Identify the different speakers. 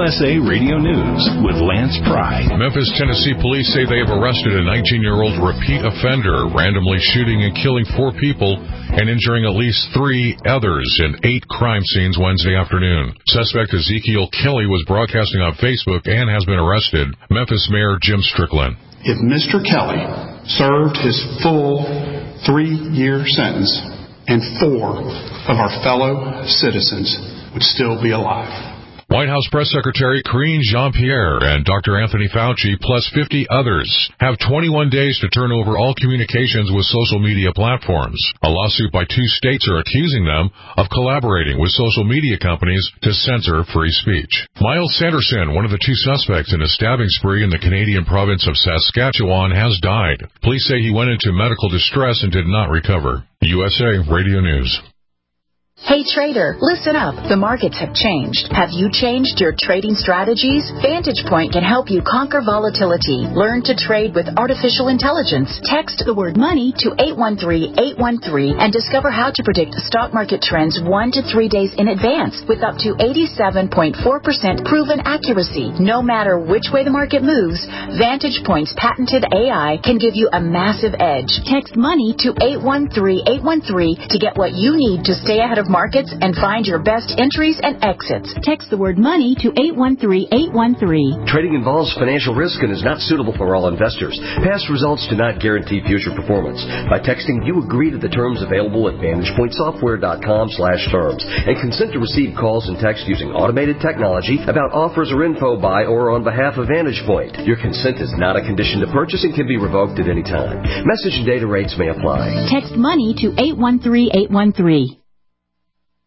Speaker 1: USA Radio News with Lance Pry.
Speaker 2: Memphis, Tennessee police say they have arrested a 19-year-old repeat offender, randomly shooting and killing 4 people and injuring at least 3 others in 8 crime scenes Wednesday afternoon. Suspect Ezekiel Kelly was broadcasting on Facebook and has been arrested. Memphis Mayor Jim Strickland.
Speaker 3: If Mr. Kelly served his full 3-year sentence, and 4 of our fellow citizens would still be alive.
Speaker 2: White House Press Secretary Karine Jean-Pierre and Dr. Anthony Fauci, plus 50 others, have 21 days to turn over all communications with social media platforms. A lawsuit by 2 states are accusing them of collaborating with social media companies to censor free speech. Miles Sanderson, one of the 2 suspects in a stabbing spree in the Canadian province of Saskatchewan, has died. Police say he went into medical distress and did not recover. USA Radio News.
Speaker 4: Hey trader, listen up. The markets have changed. Have you changed your trading strategies? Vantage Point can help you conquer volatility. Learn to trade with artificial intelligence. Text the word money to 813-813 and discover how to predict stock market trends 1 to 3 days in advance with up to 87.4% proven accuracy. No matter which way the market moves, Vantage Point's patented AI can give you a massive edge. Text money to 813-813 to get what you need to stay ahead of markets and find your best entries and exits. Text the word money to 813-813.
Speaker 5: Trading involves financial risk and is not suitable for all investors. Past results do not guarantee future performance. By texting, you agree to the terms available at VantagePointSoftware.com/terms and consent to receive calls and text using automated technology about offers or info by or on behalf of Vantage Point. Your consent is not a condition to purchase and can be revoked at any time. Message and data rates may apply.
Speaker 4: Text money to 813-813.